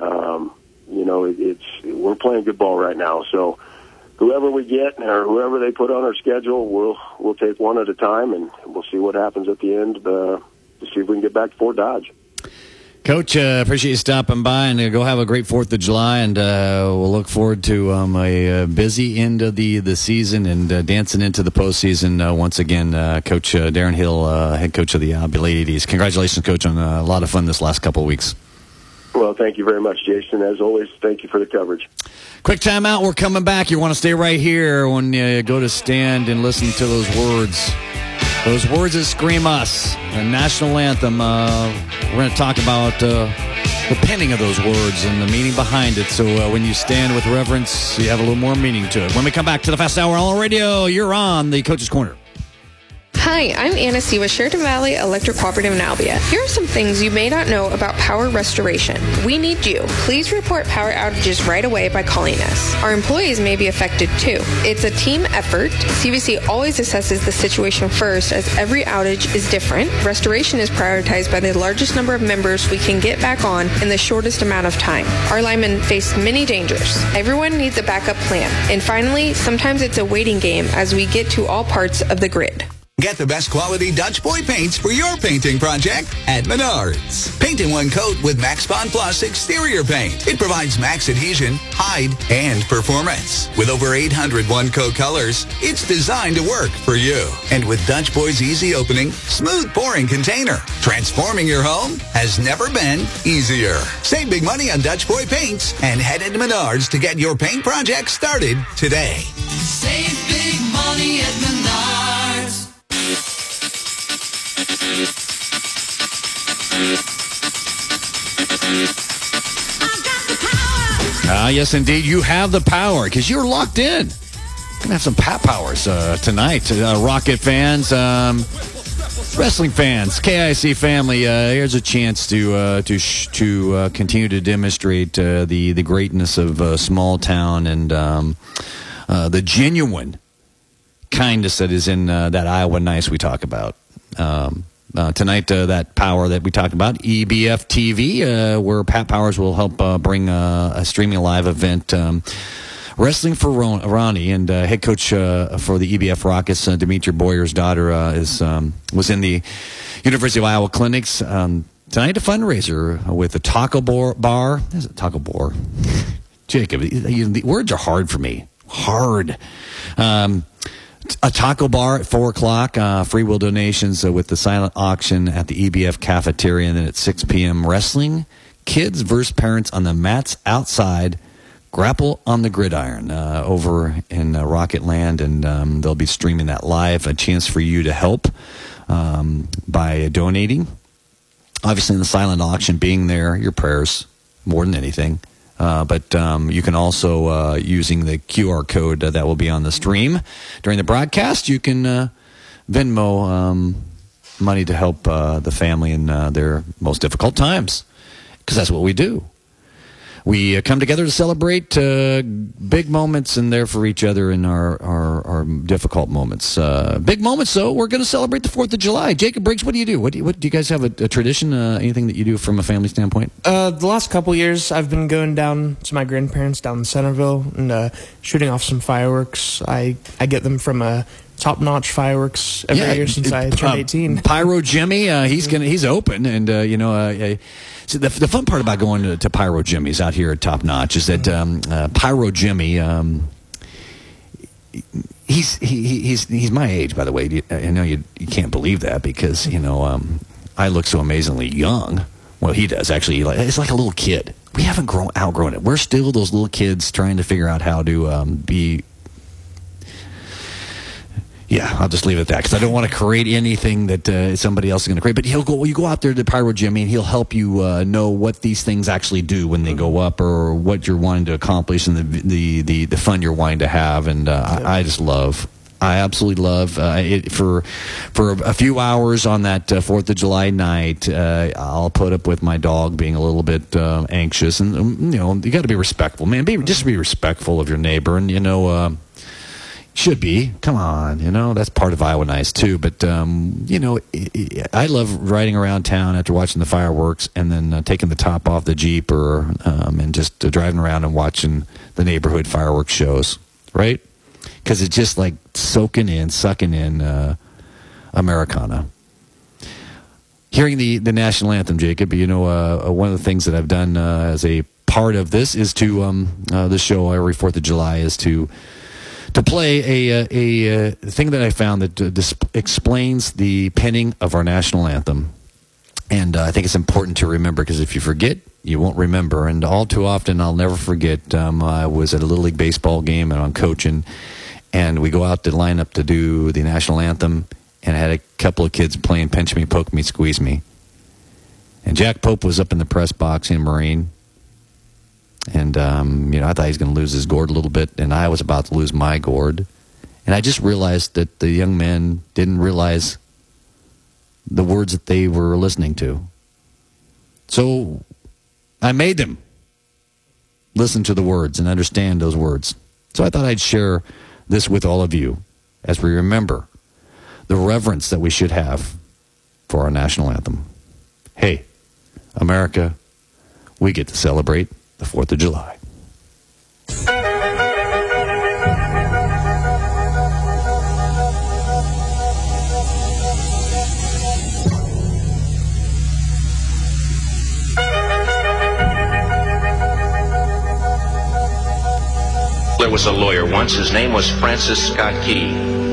we're playing good ball right now. So whoever we get or whoever they put on our schedule, we'll take one at a time, and we'll see what happens at the end to see if we can get back to Fort Dodge. Coach, appreciate you stopping by, and go have a great 4th of July, and we'll look forward to a busy end of the season and dancing into the postseason once again. Coach Darren Hill, head coach of the Albia Ladies. Congratulations, Coach, on a lot of fun this last couple of weeks. Well, thank you very much, Jason. As always, thank you for the coverage. Quick timeout. We're coming back. You want to stay right here when you go to stand and listen to those words. Those words that scream us, the national anthem. We're going to talk about the penning of those words and the meaning behind it. So when you stand with reverence, you have a little more meaning to it. When we come back to the Fast Hour on radio, you're on the Coach's Corner. Hi, I'm Anna C. with Sheraton Valley Electric Cooperative in Albia. Here are some things you may not know about power restoration. We need you. Please report power outages right away by calling us. Our employees may be affected too. It's a team effort. CVC always assesses the situation first, as every outage is different. Restoration is prioritized by the largest number of members we can get back on in the shortest amount of time. Our linemen face many dangers. Everyone needs a backup plan. And finally, sometimes it's a waiting game as we get to all parts of the grid. Get the best quality Dutch Boy paints for your painting project at Menards. Paint in one coat with Max Bond Plus exterior paint. It provides max adhesion, hide, and performance. With over 800 one-coat colors, it's designed to work for you. And with Dutch Boy's easy opening, smooth pouring container, transforming your home has never been easier. Save big money on Dutch Boy paints and head into Menards to get your paint project started today. Save big money at Menards. Yes, indeed, you have the power because you're locked in. Gonna have some Pat Powers tonight. Rocket fans, wrestling fans, KIC family. Here's a chance to continue to demonstrate the greatness of small town and the genuine kindness that is in that Iowa Nice we talk about. tonight, that power that we talked about, EBF TV, where Pat Powers will help bring a streaming live event. Wrestling for Ronnie, and head coach for the EBF Rockets, Dimitri Boyer's daughter, was in the University of Iowa Clinics tonight. A fundraiser with a taco bar. There's a taco bar. Jacob, the words are hard for me. Hard. A taco bar at 4 o'clock. Free will donations with the silent auction at the EBF cafeteria, and then at 6 p.m. wrestling. Kids versus parents on the mats outside. Grapple on the Gridiron over in Rocket Land, and they'll be streaming that live. A chance for you to help by donating. Obviously, in the silent auction, being there, your prayers more than anything. But you can also, using the QR code that will be on the stream during the broadcast, you can Venmo money to help the family in their most difficult times, because that's what we do. We come together to celebrate big moments and there for each other in our difficult moments. Big moments, though, we're going to celebrate the 4th of July. Jacob Briggs, what do you do? What do you guys have a tradition, anything that you do from a family standpoint? The last couple years, I've been going down to my grandparents down in Centerville and shooting off some fireworks. I get them from Top-notch fireworks every year since I turned 18. Pyro Jimmy, he's open, and so the fun part about going to Pyro Jimmy's out here at Top Notch is that Pyro Jimmy, he's my age, by the way. I know you can't believe that because I look so amazingly young. Well, he does actually. It's like a little kid. We haven't outgrown it. We're still those little kids trying to figure out how to be. Yeah, I'll just leave it at that because I don't want to create anything that somebody else is going to create. But you go out there to Pyro Jimmy, and he'll help you know what these things actually do when they go up, or what you're wanting to accomplish, and the fun you're wanting to have. And I absolutely love it. For a few hours on that 4th of July night, I'll put up with my dog being a little bit anxious, and you got to be respectful, man. Just be respectful of your neighbor, and should be. Come on, that's part of Iowa Nice too. But I love riding around town after watching the fireworks, and then taking the top off the Jeep, and just driving around and watching the neighborhood fireworks shows, right? Because it's just like sucking in Americana. Hearing the national anthem, Jacob. One of the things that I've done as a part of this is to the show every 4th of July is to play a thing that I found that explains the penning of our national anthem. And I think it's important to remember, because if you forget, you won't remember. And all too often, I'll never forget, I was at a Little League baseball game, and I'm coaching, and we go out to line up to do the national anthem, and I had a couple of kids playing Pinch Me, Poke Me, Squeeze Me. And Jack Pope was up in the press box in Marine. And, I thought he was going to lose his gourd a little bit, and I was about to lose my gourd. And I just realized that the young men didn't realize the words that they were listening to. So I made them listen to the words and understand those words. So I thought I'd share this with all of you as we remember the reverence that we should have for our national anthem. Hey, America, we get to celebrate the 4th of July. There was a lawyer once. His name was Francis Scott Key.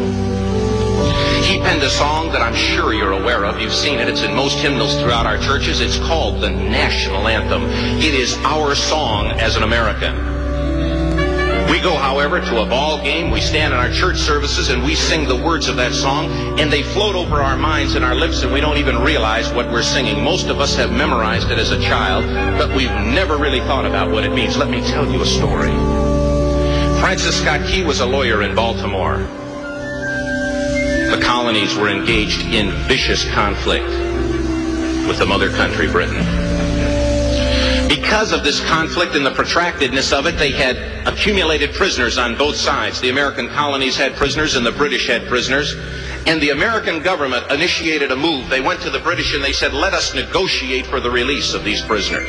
He penned a song that I'm sure you're aware of. You've seen it. It's in most hymnals throughout our churches. It's called the National Anthem. It is our song as an American. We go, however, to a ball game. We stand in our church services and we sing the words of that song, and they float over our minds and our lips, and we don't even realize what we're singing. Most of us have memorized it as a child, but we've never really thought about what it means. Let me tell you a story. Francis Scott Key was a lawyer in Baltimore. The colonies were engaged in vicious conflict with the mother country, Britain. because of this conflict and the protractedness of it, they had accumulated prisoners on both sides. The American colonies had prisoners and the British had prisoners. And the American government initiated a move. They went to the British and they said, let us negotiate for the release of these prisoners.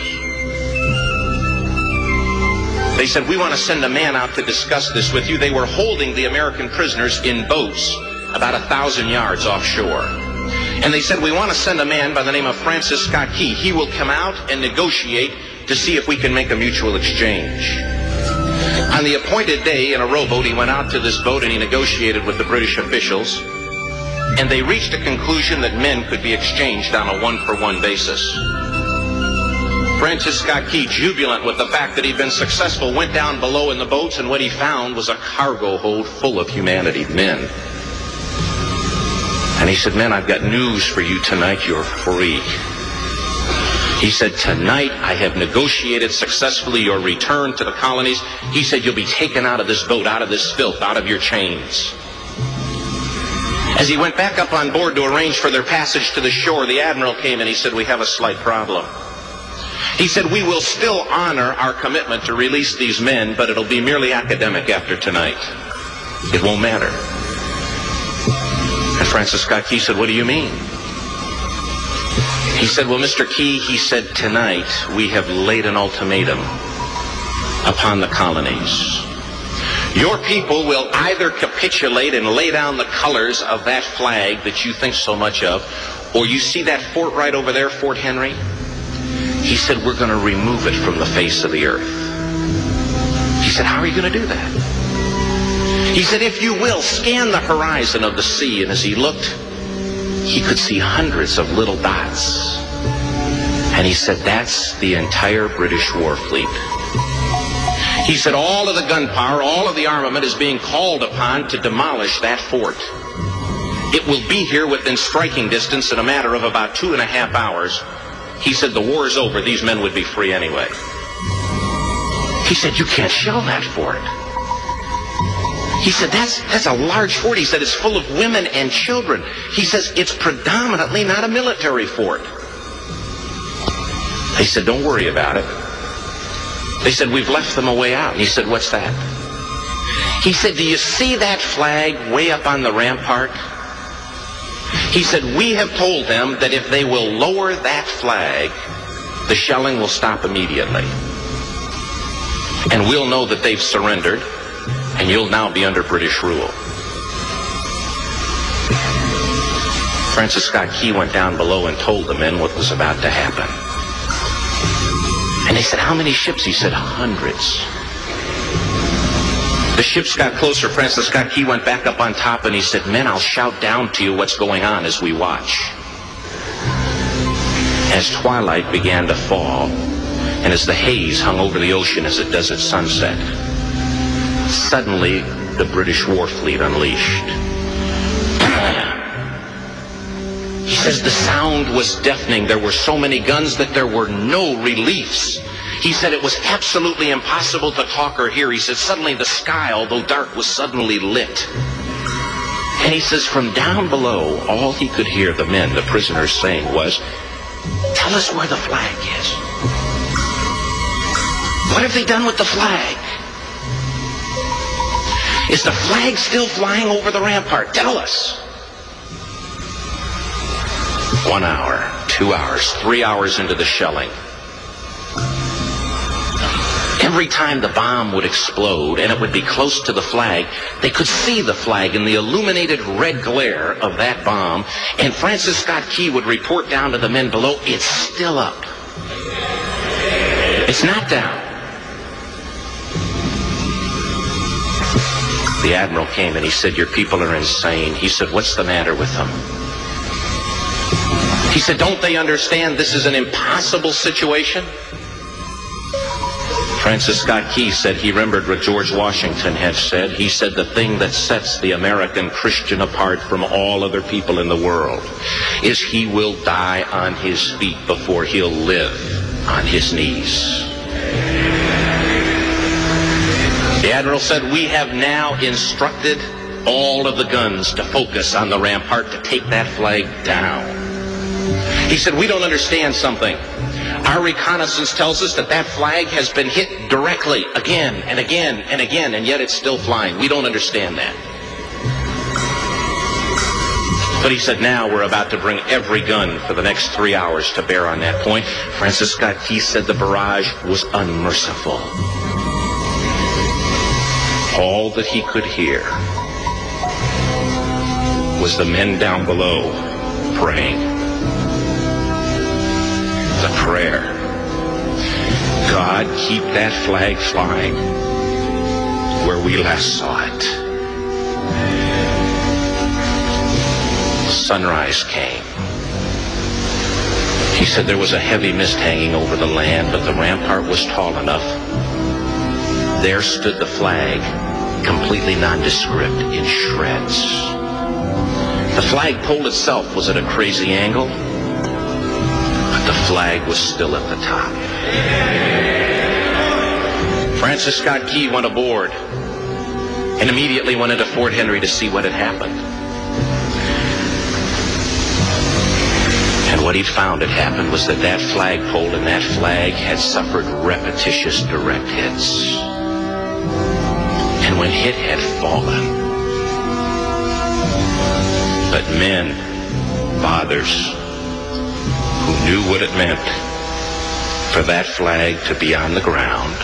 They said, we want to send a man out to discuss this with you. They were holding the American prisoners in boats about 1,000 yards offshore. And they said, we want to send a man by the name of Francis Scott Key. He will come out and negotiate to see if we can make a mutual exchange. On the appointed day in a rowboat, he went out to this boat and he negotiated with the British officials. And they reached a conclusion that men could be exchanged on a one-for-one basis. Francis Scott Key, jubilant with the fact that he'd been successful, went down below in the boats, and what he found was a cargo hold full of humanity, men. And he said, men, I've got news for you tonight. You're free. He said, tonight I have negotiated successfully your return to the colonies. He said, you'll be taken out of this boat, out of this filth, out of your chains. As he went back up on board to arrange for their passage to the shore, the admiral came and he said, we have a slight problem. He said, we will still honor our commitment to release these men, but it'll be merely academic after tonight. It won't matter. And Francis Scott Key said, what do you mean? He said, well, Mr. Key, he said, tonight we have laid an ultimatum upon the colonies. Your people will either capitulate and lay down the colors of that flag that you think so much of, or you see that fort right over there, Fort Henry? He said, we're going to remove it from the face of the earth. He said, how are you going to do that? He said, if you will, scan the horizon of the sea. And as he looked, he could see hundreds of little dots. And he said, that's the entire British war fleet. He said, all of the gunpowder, all of the armament is being called upon to demolish that fort. It will be here within striking distance in a matter of about 2.5 hours. He said, the war is over. These men would be free anyway. He said, you can't shell that fort. He said, that's a large fort. He said, it's full of women and children. He says, it's predominantly not a military fort. They said, don't worry about it. They said, we've left them a way out. And he said, what's that? He said, do you see that flag way up on the rampart? He said, we have told them that if they will lower that flag, the shelling will stop immediately. And we'll know that they've surrendered, and you'll now be under British rule. Francis Scott Key went down below and told the men what was about to happen. And they said, how many ships? He said, hundreds. The ships got closer. Francis Scott Key went back up on top and he said, men, I'll shout down to you what's going on as we watch. As twilight began to fall, and as the haze hung over the ocean as it does at sunset, suddenly the British war fleet unleashed. He says the sound was deafening. There were so many guns that there were no reliefs. He said it was absolutely impossible to talk or hear. He said suddenly the sky, although dark, was suddenly lit. And he says from down below, all he could hear the men, the prisoners, saying was, tell us where the flag is. What have they done with the flag? Is the flag still flying over the rampart? Tell us. 1 hour, 2 hours, 3 hours into the shelling, every time the bomb would explode and it would be close to the flag, they could see the flag in the illuminated red glare of that bomb, and Francis Scott Key would report down to the men below, it's still up. It's not down. The admiral came and he said, your people are insane. He said, what's the matter with them? He said, don't they understand this is an impossible situation? Francis Scott Key said he remembered what George Washington had said. He said the thing that sets the American Christian apart from all other people in the world is he will die on his feet before he'll live on his knees. The admiral said, we have now instructed all of the guns to focus on the rampart to take that flag down. He said, we don't understand something. Our reconnaissance tells us that that flag has been hit directly again and again and again, and yet it's still flying. We don't understand that. But he said, now we're about to bring every gun for the next 3 hours to bear on that point. Francis Scott Key said the barrage was unmerciful. All that he could hear was the men down below praying. The prayer. God, keep that flag flying where we last saw it. Sunrise came. He said there was a heavy mist hanging over the land, but the rampart was tall enough. There stood the flag, completely nondescript, in shreds. The flagpole itself was at a crazy angle, but the flag was still at the top. Francis Scott Key went aboard and immediately went into Fort Henry to see what had happened. And what he found had happened was that that flagpole and that flag had suffered repetitious direct hits. And when it had fallen, but men, fathers, who knew what it meant for that flag to be on the ground,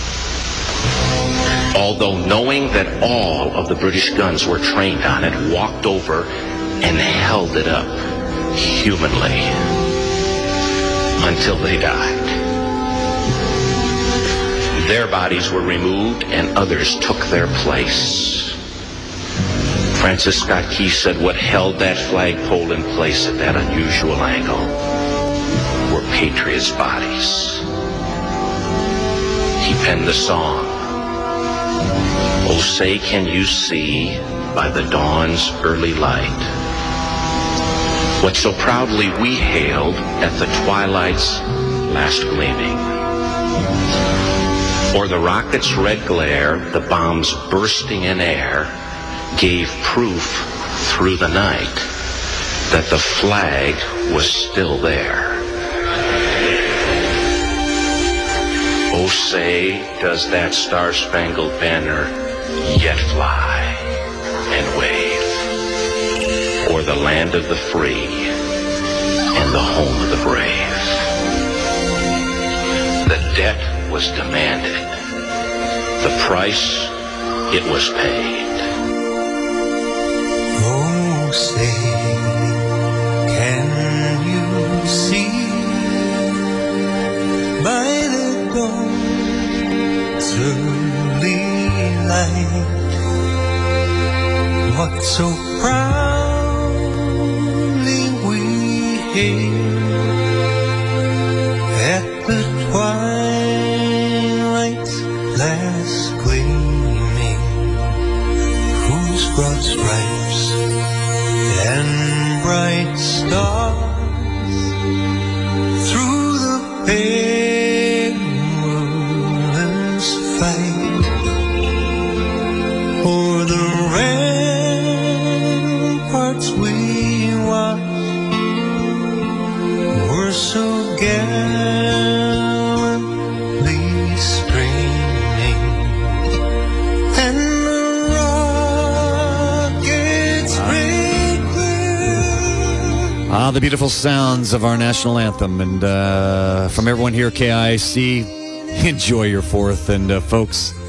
although knowing that all of the British guns were trained on it, walked over and held it up humanly until they died. Their bodies were removed and others took their place. Francis Scott Key said what held that flagpole in place at that unusual angle were patriots' bodies. He penned the song, "Oh, say can you see by the dawn's early light what so proudly we hailed at the twilight's last gleaming. Or the rocket's red glare, the bombs bursting in air, gave proof through the night that the flag was still there. Oh, say, does that star-spangled banner yet fly and wave o'er the land of the free and the home of the brave? The debt was demanded. The price, it was paid. Oh, say, can you see by the dawn's early light what so proudly we hailed at the twilight's last gleaming, whose broad stripes and bright stars through the perilous fight o'er the ramparts we watched were so gallantly streaming, and the rockets red glare. The beautiful sounds of our national anthem. And from everyone here at KIC, enjoy your 4th. And folks,